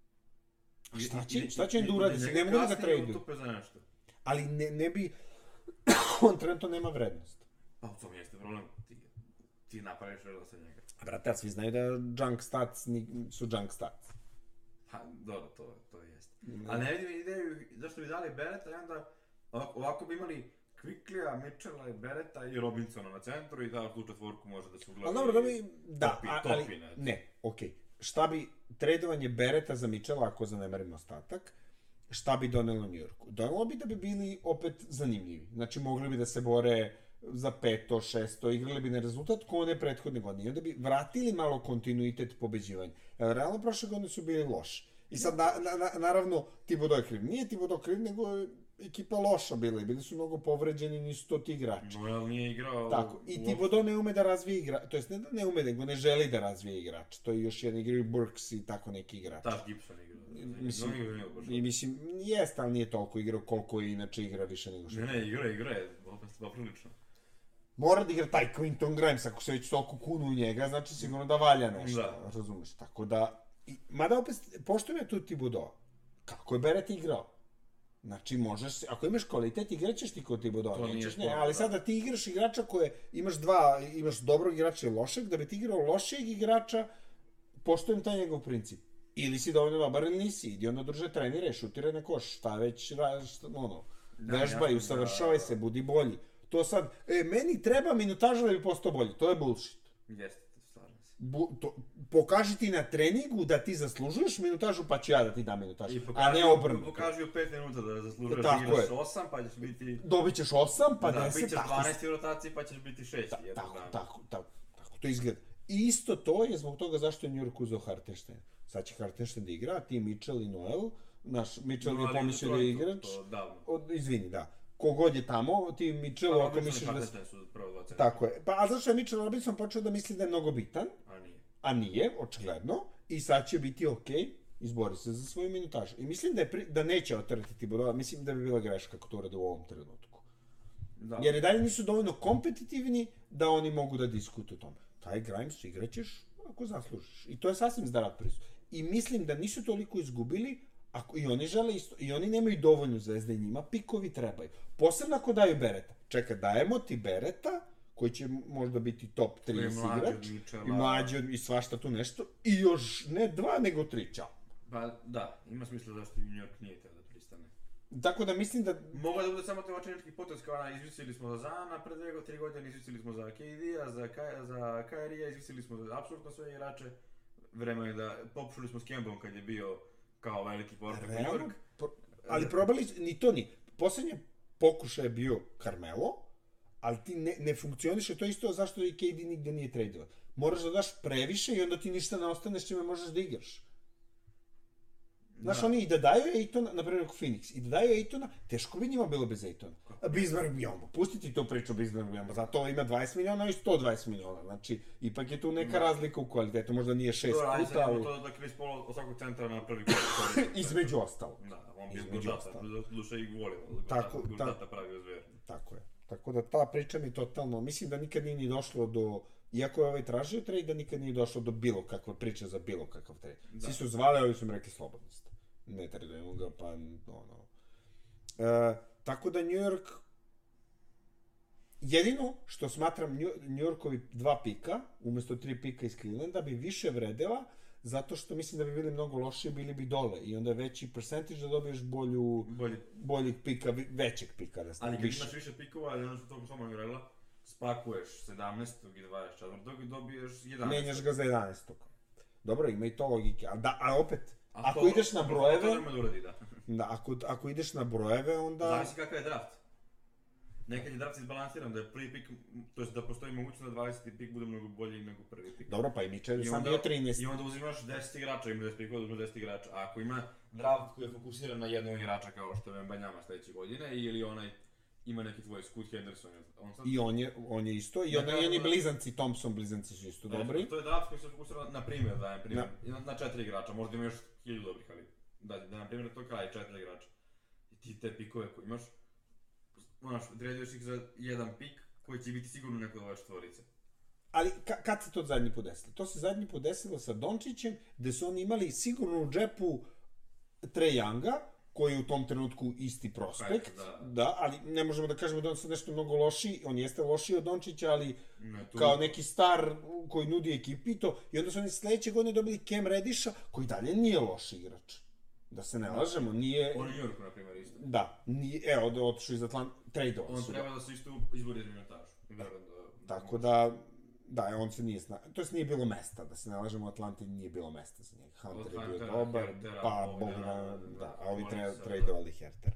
A šta će- šta će im da uradi? Ne mogu da ga traduju. Tupe za nešto. Ali ne, ne bi, on trenutno nema vrednost. Pa to mi jeste problem, ti, ti napraviš Randla sa njega. Brate, svi znaju da junk stats ni- su junk stats. Ha, dobro, to, to jeste. Ali ne vidim ideju zašto bi dali Bereta i onda ovako, ovako bi imali Quicklya, Mitchella, Bereta i Robinsona na centru i da tu četvorku može da se uglavi. Ali dobro, da bi, da, topi, a- topi, ali, ne. ne, okej. Šta bi, tradovanje Bereta za Mitchella, ako zanemarimo ostatak, šta bi donelo New Yorku? Donelo bi da bi bili opet zanimljivi. Znači, mogli bi da se bore za peto, šesto, igrali bi na rezultat ko one prethodne godine. I onda bi vratili malo kontinuitet pobeđivanja. Jer realno prošle godine su bili loši. I sad, na, na, na, naravno, Thibodeau je kriv. Nije Thibodeau kriv, nego je ekipa loša bila i bili su mnogo povređeni, nisu to ti igrači. Noel nije igrao... Tako, i u- Thibodeau ne ume da razvije igrač, to jest ne da ne ume, nego ne želi da razvije igrač. To je još jedan igraju Burks i tako neki igrač. Taj Gibson igrao. Mislim, Mnogi ga nije baš. I mislim, jeste, ali nije toliko igrao koliko je inače igra više nego što. Ne, ne, igra, igra je, opet poprilično. mora da igra taj Quinton Grimes, ako se već toliko kunu u njega, znači sigurno da valja nešto, Da. razumeš, tako da, i, mada opet, poštujem ja tu Thibodeau, kako je Beret igrao? Znači, možeš, ako imaš kvalitet, igraćeš ti kod Thibodeau, To nije nećeš, ne, sporno, ali da. sad da ti igraš igrača koje, imaš dva, imaš dobrog igrača i lošeg, da bi ti igrao lošeg igrača, poštujem taj njegov princip. Ili si dovoljno dobar ili nisi, idi onda druže treniraj, šutiraj na koš, šta već, ra- šta, ono, Da, vežbaj, jasno, usavršavaj da. se, budi bolji. To sad, e, meni treba minutaža da bi postao bolji, to je bullshit. Jeste, stvarno se. Bu, to, pokaži ti na treningu da ti zaslužuješ minutažu, pa ću ja da ti dam minutažu, I a ne pokaži- obrnuto. Pokaži u pet minuta da zaslužuješ Tako da igraš je. osam, pa ćeš biti... Dobit ćeš osam, pa da, deset, bit ćeš tako, dvanaest u rotaciji, pa ćeš biti šest. ta, tako, tako, tako, tako to izgleda. I isto to je zbog toga zašto je New York uzeo Hartenstein. Sad će Hartenstein da igra, a ti Mitchell i Noel, naš Mitchell je pomislio da je igrač, od, izvini, da. Kogod je tamo, ti Mitchell, ako misliš da... su prvo dva centra. Tako je. Pa, a zašto je Mitchell Robinson počeo da misli da je mnogo bitan, A nije. a nije, očigledno, i sad će biti okej, izbori se za svoju minutažu. I mislim da, je pri, da neće otrati Thibodeau, mislim da bi bila greška kako to urade u ovom trenutku. Da. Jer i dalje nisu dovoljno kompetitivni da oni mogu da diskutuju o tome. Taj Grimes igraćeš ako zaslužiš. I to je sasvim zdrav pristup. I mislim da nisu toliko izgubili, ako i oni žele isto, i oni nemaju dovoljno zvezde i njima, pikovi trebaju. Posebno ako daju Bereta. Čekaj, dajemo ti Bereta, koji će možda biti top tri igrač, i mlađi od, i svašta tu nešto, i još ne dva, nego tri, čao. Pa da, ima smisla zašto New York nije teo da pristane. Tako da mislim da... Mogu da bude samo tevačenički potez kao ona, izvisili smo za Zana, pred dve, tri godine izvisili smo za K D-a, za, Ka- za Kyrie-a, izvisili smo za apsolutno sve igrače. Vreme je da, popušuli smo s Kembom kad je bio kao veliki povratak u New York. Pro, ali probali, ni to ni. Poslednje pokušaj je bio Carmelo, ali ti ne, ne funkcioniše, to je isto zašto i K D nigde nije tradeovan. Moraš da daš previše i onda ti ništa ne ostane s čime možeš da igraš. Znaš, Da. oni i da daju Ejtona, na primjer Phoenix, i da daju Ejtona, teško bi njima bilo bez Ejtona. A Bismarck Biyombo, pustiti tu priču Bismarck Biyombo, zato ovo ima dvadeset miliona i sto dvadeset miliona, znači, ipak je tu neka Da. razlika u kvalitetu, možda nije šest Dobro, ajde puta, sad ali imamo to da Chris Paul od svakog centra na prvi korak. između ostalo. Da, on bi Između Gordata, ostalo. duše i volio, Tako, Gordata pravio zver. Tako je. Tako da ta priča mi totalno, mislim da nikad nije ni došlo do, iako je ovaj tražio trade, da nikad nije došlo do bilo kakve priče za bilo kakav trade. Da. Svi su zvali, ovi su mi rekli slobodni ste. Ne tradujemo ga, pa ono. E, tako da New York, jedino što smatram New, New Yorkovi dva pika, umjesto tri pika iz Clevelanda, bi više vredela, zato što mislim da bi bili mnogo lošiji, bili bi dole. I onda je veći percentage da dobiješ bolju, Bolji. boljih pika, vi- većeg pika, da Ali ste kad više. imaš više pikova, ali ono što toliko samo igrala, spakuješ sedamnaestog i dvadeset četvrtog i dobiješ jedanaestog. Menjaš ga za jedanaestog. Dobro, ima i to logike, ali da, a opet, A ako to- ideš na to brojeve, nema da uradi, da. da, ako, ako ideš na brojeve, onda... Zavisi kakav je draft. Nekad je draft izbalansiran, da je prvi pik, to jest da postoji mogućnost da dvadeseti pik bude mnogo bolji nego prvi pik. Dobro, pa i Mitchell je I sam onda, bio trinaest. I onda uzimaš deset igrača, ima deset pikova, uzimaš deset igrača. A ako ima draft koji je fokusiran na jednog igrača kao što je Wembanyama sledeće godine, ili onaj ima neki tvoj Scoot Henderson, on sad... I on je, on je isto, i onda Da, i oni da. blizanci, Thompson blizanci su isto dobri. To je draft koji se fokusira na primjer, da je primjer, na. na četiri igrača, možda ima još hiljadu dobrih, ali da, da na primjer to kraj četiri igrača. I ti te pikove koje imaš, znaš, odreduješ ih za jedan pik koji će biti sigurno neko od ove četvorice. Ali ka, kad se to zadnji put desilo? To se zadnji put desilo sa Dončićem, gde su oni imali sigurno u džepu Trae Younga, koji je u tom trenutku isti prospekt, Da. da, ali ne možemo da kažemo da on sad nešto mnogo lošiji, on jeste lošiji od Dončića, ali Ne, tu- kao neki star koji nudi ekipi i to, i onda su oni sledeće godine dobili Cam Redisha, koji dalje nije loš igrač. Da se ne lažemo, nije... On je New Yorku, na primjer, isto. Da, nije, evo, da otišao iz Atlanta, trade-ovo On su. treba da se isto izbori za minutažu. Verujem da... Tako da, da, on se nije zna... To jest nije bilo mesta, da se ne lažemo, u Atlanti nije bilo mesta za njega. Hunter je bio Huntera, dobar, Hertera, pa Bogdana, Bogdan, da, da, a ovi oni tra- su- tradeovali Herter.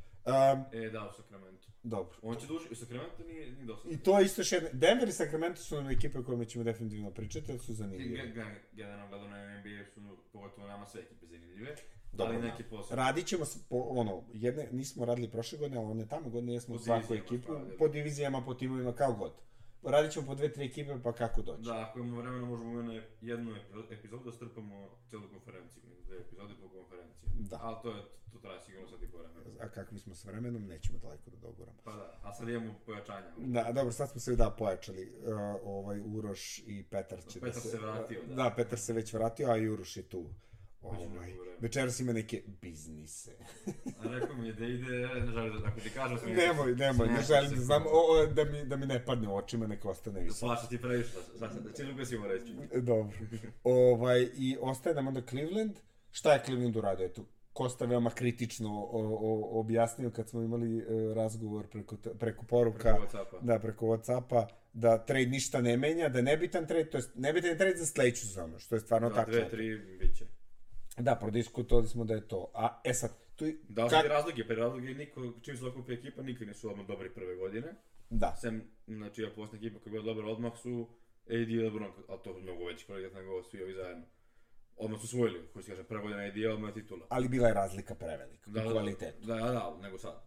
Um, E, da, u Sacramento. dobro. On će duži, u Sacramento nije, nije dosta. I to je isto još jedna... Denver i Sacramento su nam ekipe o kojima ćemo definitivno pričati, ali su zanimljive. Generalno gledano na N B A su, pogotovo nama, sve ekipe zanimljive. Dobro, ali da. neke posebne. Radit ćemo, s- po, ono, jedne, nismo radili prošle godine, ali one tamo godine jesmo Po svaku divizijama ekipu, smo radili. po divizijama, po timovima, kao god. radit ćemo po dve, tri ekipe, pa kako doći. Da, ako imamo vremena možemo u jednu epizodu da strpamo celu konferenciju, dve epizode po konferenciji. Da. Ali to, je, to traje sigurno sad i po vremena. A kakvi smo s vremenom, nećemo daleko da doguramo. Pa da, a sad imamo pojačanja. Da, dobro, sad smo se da pojačali. Uh, ovaj Uroš i Petar će Petar da se... se vratio, da. Da, Petar se već vratio, a i Uroš je tu. Ovaj, večeras ima neke biznise. A rekao mi je da ide, ne želim da, ako ti kažem... Nemoj, nemoj, ne želim da znam, o, o, da, mi, da mi ne padne u očima, neka ostane visoko. Plaša ti previše, da će Luka si mu reći. Dobro. Ovaj, i ostaje nam onda Cleveland. Šta je Cleveland uradio? Eto, Kosta veoma kritično o, o, objasnio kad smo imali e, razgovor preko, preko poruka. Preko Whatsappa. Da, preko Whatsappa. Da trade ništa ne menja, da nebitan trade, to je nebitan trade za sledeću sezonu, što je stvarno da, tako. Dve, tri, bit će. Da, prodiskutovali smo da je to. A, e sad, tu i... Da, kak... razlike, pre razlike, niko, čim se okupi ekipa, nikad nisu odmah dobri prve godine. Da. Sem, znači, ja posljedna ekipa koja je bila dobra odmah su A D i LeBron, ali to je mnogo veći kvalitet nego svi ovi zajedno. Odmah su svojili, koji se kaže, prva godina A D a, odmah je titula. Ali bila je razlika prevelika, da, u kvalitetu. Da, da, da, nego sad.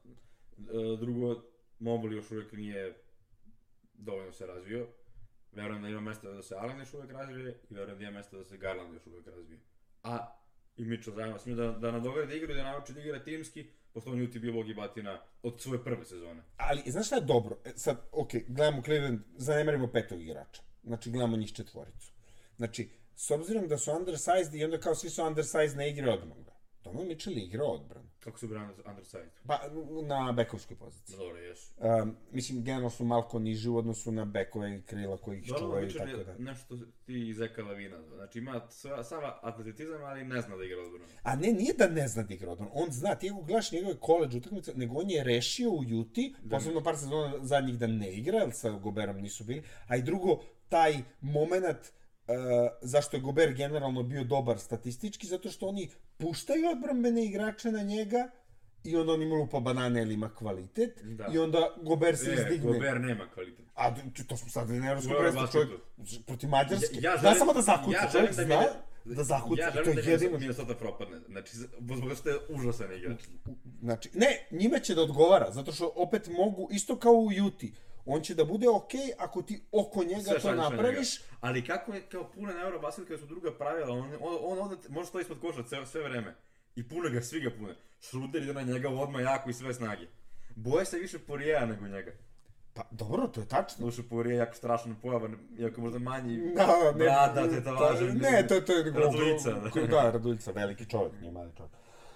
E, drugo, Mobley još uvijek nije dovoljno se razvio. Verujem da ima mjesta da se Allen još uvijek razvije i verujem da ima mjesta da se Garland još uvijek razvije. A i Mitchell zajedno smije da, da nadograde igru i da nauči da igra timski, pošto on Juti bio Bogi Batina od svoje prve sezone. Ali, znaš šta je dobro? E, sad, okej, okay, gledamo Cleveland, zanemarimo petog igrača. Znači, gledamo njih četvoricu. Znači, s obzirom da su undersized i onda kao svi su undersized ne igre odmah. Donovan Mitchell je igrao odbranu. Kako su igrali undersized? Pa, na bekovskoj poziciji. Dobro, jesu. Um, mislim, generalno su malko niži u odnosu na bekove i krila koji ih čuvaju i tako da. Donovan Mitchell je nešto ti iz Zeka Lavina. Znači, ima sav atletizam, ali ne zna da igra odbranu. A ne, nije da ne zna da igra odbranu. On zna, ti ako gledaš njegove college utakmice, nego on je rešio u Juti, posebno par sezona zadnjih da ne igra, jer sa Goberom nisu bili, a i drugo, taj moment Uh, zašto je Gober generalno bio dobar statistički, zato što oni puštaju odbrambene igrače na njega i onda on ima lupa banane ili ima kvalitet da. I onda Gober se e, izdigne. Gober nema kvalitet. A to smo sad na evropskom predstavu, čovjek proti Mađarske. Ja, ja zna samo da zakuca, ja čovjek da zna mi, da zakuca. Ja želim da je jedino... Minnesota propadne, znači zbog što je užasan igrač. Znači, ne, njima će da odgovara, zato što opet mogu, isto kao u Juti, on će da bude okej okay ako ti oko njega sve to napraviš. Njega. Ali kako je kao pune na Eurobasket kada su druga pravila, on, on, on ovdje može stoji ispod koša sve, sve vreme. I pune ga, svi ga pune. Šruder ide na njega odmah jako i sve snage. Boje se više Porijeja nego njega. Pa dobro, to je tačno. Duše Poirier je jako strašno pojavan, iako možda manji da, ne, brada, te tavaže. Ne, to, to je... Raduljica. Da, da Raduljica, veliki čovjek, nije mali čovjek.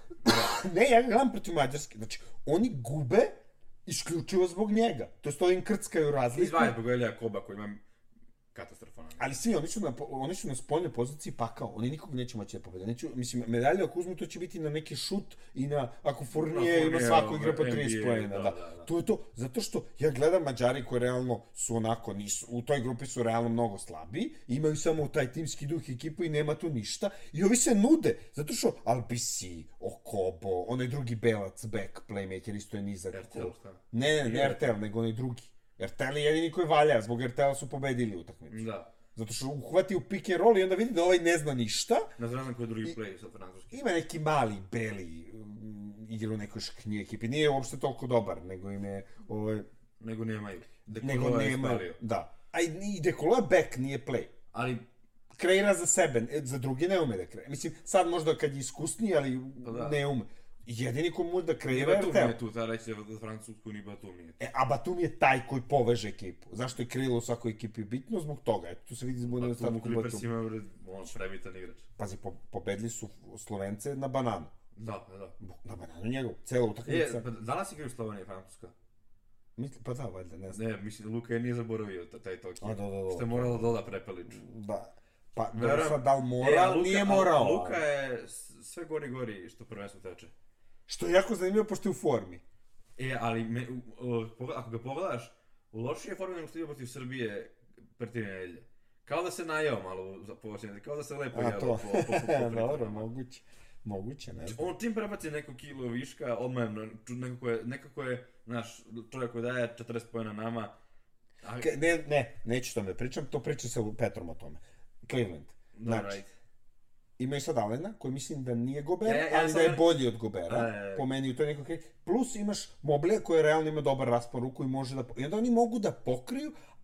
Ne, ja ga gledam protiv Mađarske. Znači, oni gube isključivo zbog njega. To je što im krckaju razliku. Izvaje zbog Elija Koba koji ima katastrofalan. Ali svi, oni su na, oni su na spoljnoj poziciji pakao. Oni nikog neće moći da pobede. Neću, mislim, medalje ako uzmu, to će biti na neki šut i na, ako Fournier ima svako igra po trideset poena. Da, da, da. To je to. Zato što ja gledam Mađari koji realno su onako, nisu, u toj grupi su realno mnogo slabiji, imaju samo taj timski duh ekipu i nema tu ništa. I ovi se nude. Zato što Albisi, Okobo, onaj drugi belac, back, playmaker, isto je nizak. R T L, šta? Ne, ne, ne R T L, nego onaj drugi. R T L je jedini koji valja, zbog R T L-a su pobedili utakmicu. Da. Zato što uhvati u pick and roll i onda vidi da ovaj ne zna ništa. Ne znam koji drugi play sa francuski. Ima neki mali, beli, um, igra u nekoj šknji ekipi. Nije uopšte toliko dobar, nego im je... Ovaj... Nego nemaju. Nego nemaju, da. A i Dekolo je back, nije play. Ali... Kreira za sebe, za druge ne ume da kreira. Mislim, sad možda kad je iskusniji, ali pa da. Ne ume. Jedini ko može da kreira R T L. Nije tu, ta reći da Francusku ni Batum nije tu. E, a Batum je taj koji poveže ekipu. Zašto je krilo u svakoj ekipi bitno? Zbog toga. Eto, tu se vidi zbog nedostatku Batum. Batum u Clippersima je on šrebitan igrač. Pazi, po, pobedili su Slovence na bananu. Da, da. Na bananu njegov, cela utakmica. E, pa danas igraju Slovenija i Francuska. Misli, pa da, valjda, ne znam. Ne, mislim, Luka je nije zaboravio taj Tokio. A, da, da, da. Što je moralo doda Prepeliću. Da. Pa, da sad da li mora, e, nije morao. Luka je sve gori gori što prvenstvo teče. Što je jako zanimljivo, pošto je u formi. E, ali me, u, u, ako ga pogledaš, u lošije formi nego što je protiv Srbije preti nedelje. Kao da se najeo malo za posljednje, kao da se lepo jelo po, po, po, po dobro, moguće. Moguće, ne znam. On čim prebaci neko kilo viška, odmah nekako je, nekako je, znaš, čovjek koji daje četrdeset poena nama. A... K, ne, ne, neću tome pričam, to priča sa Petrom o tome. Cleveland. Znači, right. Imaju sad Allena, koji mislim da nije Gober, ja, ja, ja ali da je bolji od Gobera, e, po meni u toj nekoj. Plus imaš Moblija koji realno ima dobar raspon ruku i može da... I onda oni mogu da pokriju,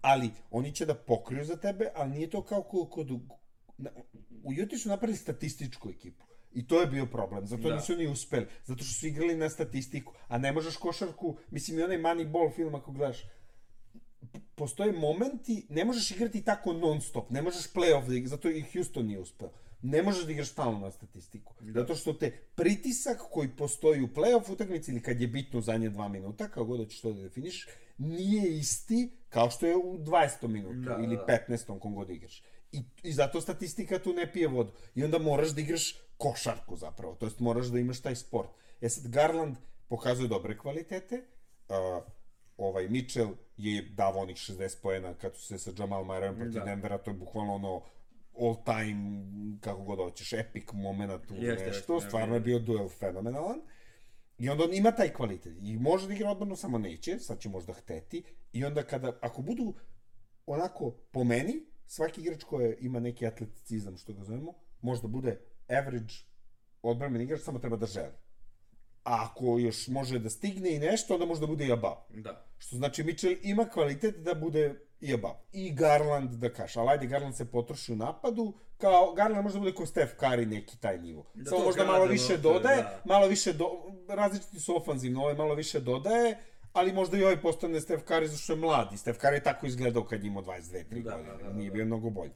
ali oni će da pokriju za tebe, ali nije to kao kod... U Juti su napravili statističku ekipu. I to je bio problem, zato da. Nisu ni uspeli, zato što su igrali na statistiku, a ne možeš košarku, mislim i onaj Moneyball film ako gledaš, postoje momenti, ne možeš igrati tako non stop, ne možeš play-off da igraš, zato i Houston nije uspeo. Ne možeš da igraš stalno na statistiku. Da. Zato što te pritisak koji postoji u play-off utakmici ili kad je bitno zadnje dva minuta, kao god da ćeš to da definiš, nije isti kao što je u dvadesetom minutu da, ili petnaestom kom god igraš. I, I zato statistika tu ne pije vodu. I onda moraš da igraš košarku zapravo. To jest moraš da imaš taj sport. E sad, Garland pokazuje dobre kvalitete. Uh, ovaj Mitchell je davo onih šezdeset poena kad su se sa Jamal Murrayom protiv da. Denvera. To je bukvalno ono all time, kako god hoćeš, epic moment u yes, nešto. Yes, stvarno je bio duel fenomenalan. I onda on ima taj kvalitet. I može da igra odbranu, samo neće. Sad će možda hteti. I onda kada, ako budu onako po meni, svaki igrač koji ima neki atleticizam, što ga zovemo, možda bude average odbranbeni igrač, samo treba da želi. A ako još može da stigne i nešto, onda možda bude i above. Da. Što znači Mitchell ima kvalitet da bude i above. I Garland, da kaš. Ali ajde, Garland se potroši u napadu, kao Garland možda bude kao Steph Curry neki taj nivo. Da, samo možda malo više dodaje, da. malo više, do, različiti su ofanzivno, ovaj malo više dodaje, ali možda i ovaj postane Steph Curry zašto je mlad. I Steph Curry je tako izgledao kad je imao dvadeset dve tri godine. Da, da, da, nije bio mnogo bolji.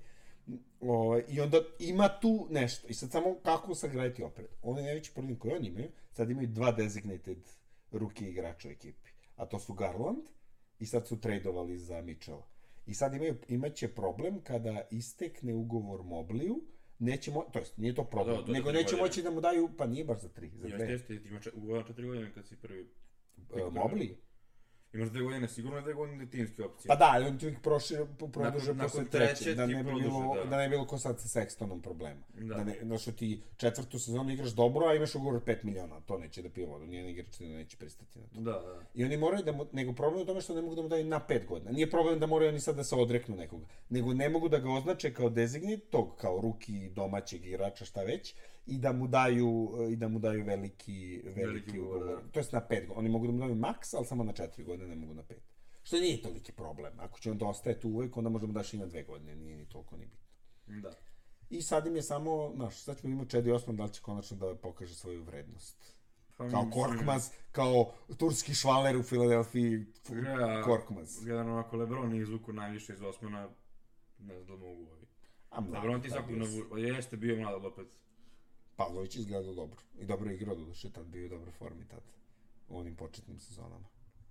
O, I onda ima tu nešto. I sad samo kako sagraditi opred. Ovo je najveći problem koji oni imaju. Sad imaju dva designated rookie igrača u ekipi. A to su Garland i sad su tradovali za Mitchella. I sad imaju, imaće problem kada istekne ugovor Mobliju. Neće mo... To jest, nije to problem. Da, to nego neće godine. Moći da mu daju, pa nije baš za tri. Za dve. Jeste, jeste, ima ugovor četiri godine kad si prvi... Uh, Mobley? Imaš dve godine, sigurno dve godine timske opcije. Pa da, ali on ti uvijek produže posle treće, da ne bi bilo, da. da ne bi bilo ko sad sa Sextonom problema. Da. Da ne, da što ti četvrtu sezonu igraš dobro, a imaš ugovor pet miliona, to neće da pije vodu, nijedan igrač neće pristati na to. Da, da. I oni moraju da mu, nego problem je u tome što ne mogu da mu daju na pet godina. Nije problem da moraju oni sad da se odreknu nekoga, nego ne mogu da ga označe kao designate, tog kao ruki domaćeg igrača, šta već, i da mu daju i da mu daju veliki veliki, veliki ugovor. To jest na pet godina. Oni mogu da mu daju maks, al samo na četiri godine, ne mogu na pet. Što nije toliki problem. Ako će on da ostaje tu uvek, onda možemo daš i na dve godine, nije ni toliko ni bitno. Da. I sad im je samo, znaš, sad ćemo imati Čedi Osman, da li će konačno da pokaže svoju vrednost. Pa, kao Korkmaz, kao turski švaler u Filadelfiji, ja, Korkmaz. Gledano, ako LeBron nije izvuku najviše iz Osmana, ne znam da mogu ovi. LeBron ti svakog navu... Jeste bio mlad, ali opet... Pavlović izgledao dobro. I dobro igrao, doduše, tad bio u dobroj formi tad. U onim početnim sezonama.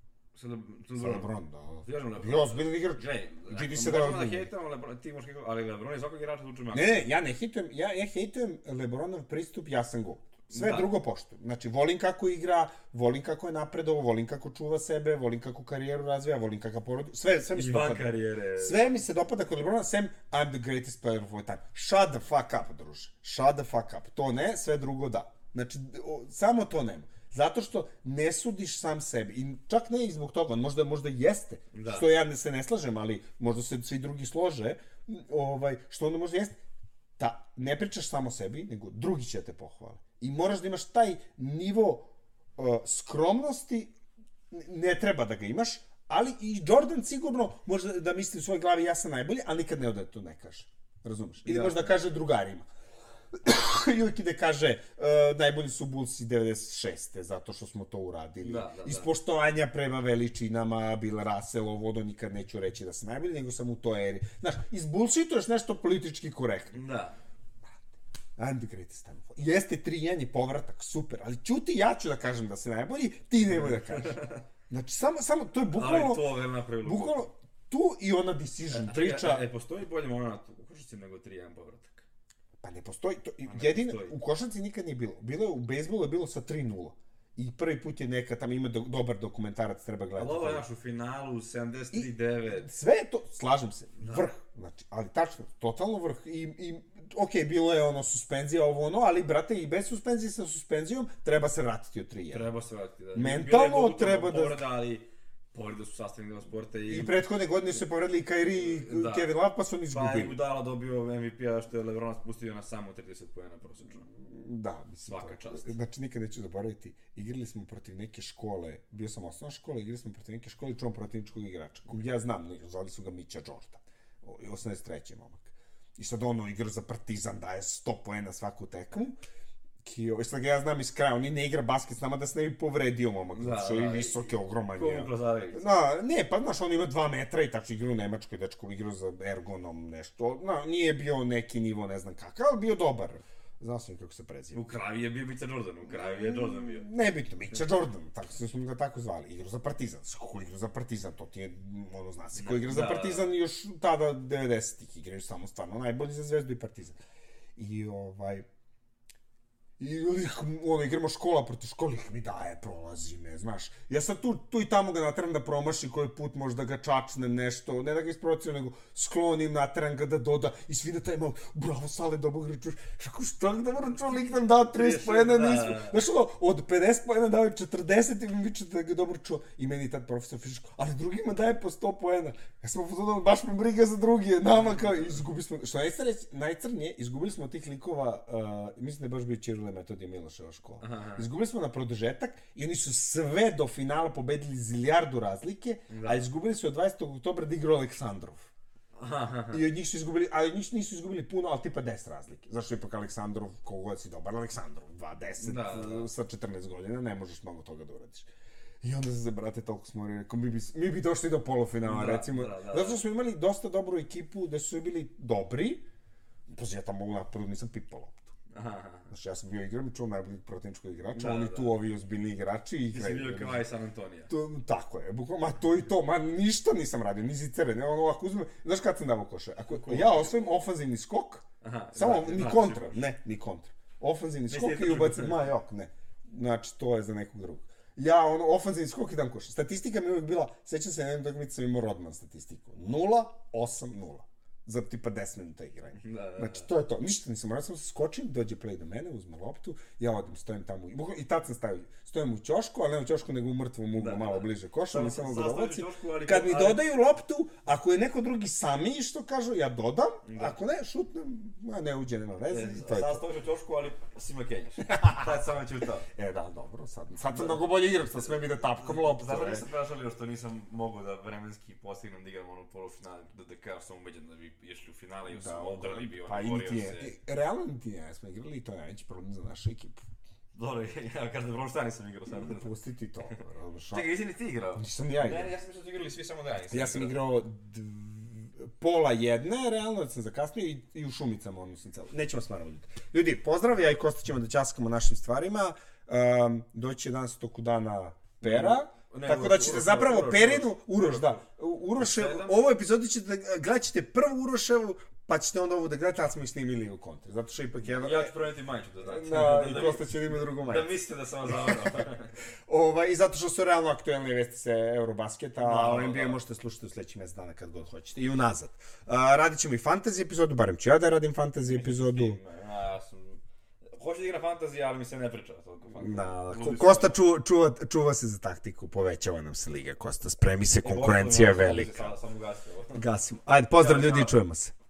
Sa LeBron? Sa LeBron, da. Ja žem LeBron. Bio ozbiljni igrač. Gdje ti se da možemo da hejtamo LeBron, ti možeš kako, ali LeBron je svakog igrača zvuče mako. Ne, ne, ja ne hejtujem, ja, ja hejtujem LeBronov pristup, ja sam go. Sve da. Drugo poštujem. Znači, volim kako igra, volim kako je napredovo, volim kako čuva sebe, volim kako karijeru razvija, volim kakav porodi. Sve, sve mi se dopada. Karijere. Sve mi se dopada kod LeBrona, sem I'm the greatest player of all time. Shut the fuck up, druže. Shut the fuck up. To ne, sve drugo da. Znači, o, samo to nema. Zato što ne sudiš sam sebi. I čak ne i zbog toga, možda, možda jeste. Da. Što ja se ne slažem, ali možda se svi drugi slože. Ovaj, što onda možda jeste. Da, ne pričaš samo sebi, nego drugi će te pohvali. I moraš da imaš taj nivo uh, skromnosti, ne treba da ga imaš, ali i Jordan sigurno može da misli u svojoj glavi ja sam najbolji, ali nikad ne ode to ne kaže. Razumeš? Ili možda kaže drugarima. I uvijek ide kaže uh, najbolji su Bullsi devedeset šeste zato što smo to uradili. Da, da, da. Iz poštovanja prema veličinama, Bill Russell, ovo do nikad neću reći da sam najbolji, nego sam u toj eri. Znaš, izbullshituješ nešto politički korektno. Da. I'm the greatest time. Jeste tri jedan je povratak, super, ali ćuti, ja ću da kažem da si najbolji, ti nemoj da kažeš. Znači, samo, samo, to je bukvalno... Ali to je napravilo. Bukvalno, tu i ona decision, e, priča... E, e, postoji bolji moment u košarci nego tri jedan povratak? Pa ne postoji, to, jedino, u košarci nikad nije bilo. Bilo je, u bejsbolu je bilo sa tri nula. I prvi put je neka, tamo ima do, dobar dokumentarac, treba gledati. Ali ovo je naš u finalu, sedamdeset tri devet. Sve je to, slažem se, da. Vrh. Znači, ali tačno, totalno vrh. I, i ok, bilo je ono suspenzija, ovo ono, ali brate, i bez suspenzije sa suspenzijom treba se vratiti od tri jedan. Treba se vratiti, da. Mentalno treba da... Povreda, ali povrede su sastavni deo sporta i... I prethodne godine su se povredili i Kyrie i Da. Kevin Love, pa su oni Pa je izgubili. Iguodala dobio M V P-a što je LeBron spustio na samo trideset poena prosečno. Da, mislim, Svaka to- čast. Znači, nikad neću zaboraviti, igrali smo protiv neke škole, bio sam osnovna škola, igrali smo protiv neke škole i čuvam protivničkog igrača, kog ja znam, ne, zvali su ga Mića Jordan, o- osamnaest treći momak. I sad ono igra za Partizan, daje sto poena svaku tekmu, Kio, i sad ga ja znam iz kraja, on i ne igra basket s nama da se ne bi povredio momak, zato što je visok je ogroman. Ko je. Vukla Zarević. Da, ne, pa znaš, on ima dva metra i tačno igra u Nemačkoj, dečko igrao za Ergonom, nešto, no, nije bio neki nivo, ne znam kakav, ali bio dobar. Znao sam kako se preziva. U kraju je bio Mića Jordan, u kraju je Jordan bio. Nebitno, Mića Jordan, tako smo ga tako zvali, igrao za Partizan. Ko igra za Partizan, to ti je, ono, zna se, ko igra za Da, da, da. Partizan još tada devedesetih igraju samo stvarno najbolji za Zvezdu i Partizan. I ovaj... I ono, igramo škola protiv škole, ih mi daje, prolazi me, znaš. Ja sad tu, tu i tamo ga nateram da promaši koji put, možda ga čačnem nešto, ne da ga isprovociram, nego sklonim, nateram ga da doda i svi da taj malo, bravo, Sale, dobro igrač, kako šta dobro čovjek nam dao trideset poena, da, nismo. da. Znaš ono, od pedeset poena dao je četrdeset i mi viče da ga dobro čuo. I meni tad profesor fizičko, ali drugima daje po sto poena. Ja sam upozorila, baš me briga za drugi, nama kao, izgubili smo, što najcrnije, najcrnije, izgubili smo od tih likova, uh, mislim da je baš bio Ćirule Metodije Miloševa škola. Aha. Izgubili smo na produžetak i oni su sve do finala pobedili zilijardu razlike, Da. a izgubili su od dvadesetog oktobra da igrao Aleksandrov. I od njih su izgubili, a od njih nisu izgubili puno, ali tipa deset razlike. Zašto ipak Aleksandrov, kogod si dobar, Aleksandrov, dva deset Da, da, da. sa četrnaest godina, ne možeš mnogo toga da uradiš. I onda se, brate, toliko smo rekao, mi bi, mi bi došli do polufinala, Da, recimo. da, da, da. Zato što smo imali dosta dobru ekipu, da su svi bili dobri, pa ja tamo u napadu nisam pipao loptu. Aha. Znači, ja sam bio igram i čuo najboljeg protivničkog igrača, Da, oni da. tu ovi ozbiljni igrači i Ti si bio kao i San Antonija. To, tako je, bukvalno, ma to i to, ma ništa nisam radio, ni zicere, ne, ono, ako uzmem, znaš kad sam davao koše? Ako ja osvojim ofanzivni skok, Aha, samo, znači, ni znači, kontra, baš. ne, ni kontra. Ofanzivni Ne skok si i ubacim, trčao. ma jok, ne. Znači, to je za nekog drugog. Ja, ono, ofanzivni skok i dam koše. Statistika mi je uvijek bila, sećam se na jednom takmici sam imao Rodman statistiku. nula, osam, nula. Za tipa deset minuta igranja. Da, da, da. Znači, to je to. Ništa nisam radio, samo se skočim, dođe play do mene, uzme loptu, ja odim, stojim tamo, i- i tad sam stavio, stojim u ćošku, ali ne u ćošku, nego u mrtvom uglu, Da, malo da. bliže koša, Samo mi se samo ga sastaviš u dobacim. ćošku, ali- Kad mi ali- dodaju loptu, ako je neko drugi sami, što kažu, ja dodam, Da. ako ne, šutnem, ma ne uđe, nema veze, i to je to. Sad stojiš u ćošku, ali si makenjaš. Tad samo ćutao. E, da, dobro, sad, sad sam mnogo bolje igram, sad sve mi da tapkam loptu. Zato e. nisam prašalio što nisam mogao da vremenski postignem da igram ono polufinale, da da kao sam ubeđen da bi išli u finale i Da, su odrali bio, pa i borio niti je, se. i realno niti ne smo igrali i to je najveći problem za našu ekipu. Dobro, ja kažem, dobro šta nisam igrao sad. Pustiti to, dobro, šta? Čekaj, nisi ni ti igrao? Nisam ni ja igrao. Ne, ja sam mislio da su igrali svi samo da ja nisam Ja sam igrao d... pola jedne, realno da sam zakasnio i, i u Šumicama, ono sam celo. Nećemo s naravno. Ljudi, pozdrav, ja i Kosta ćemo da ćaskamo našim stvarima. Um, doći je danas toku dana Pera. Ne, tako Uroš, da ćete Uroš, zapravo Uroš, Perinu, Uroš, Uroš, Uroš, da, Uroše, sedam. ovo epizodu ćete da gledat ćete prvu Uroševu, pa ćete onda ovo da gledate, ali smo ih snimili u kontri, zato što ipak jedan... Ja ću promeniti majicu da znate. Da, Da i mi- Kosta će da ima drugu Da majicu. mislite da sam vas zavrao. Ovaj, I zato što su realno aktuelne vesti se Eurobasketa, a Da, o da, N B A da. možete slušati u sledećih mjesec dana kad god hoćete. I unazad. Uh, radit ćemo i fantasy epizodu, barem ću ja da radim fantasy epizodu. Ja, ja sam... Hoću da igram fantazije, ali mi se ne priča toliko fantazije. Da, Ludi Ko- su. Kosta ču, čuva, čuva se za taktiku, povećava nam se liga. Kosta, spremi se, konkurencija je E, bolje, velika. Sad sam ugasio. Gasimo. Ajde, pozdrav ljudi i čujemo se.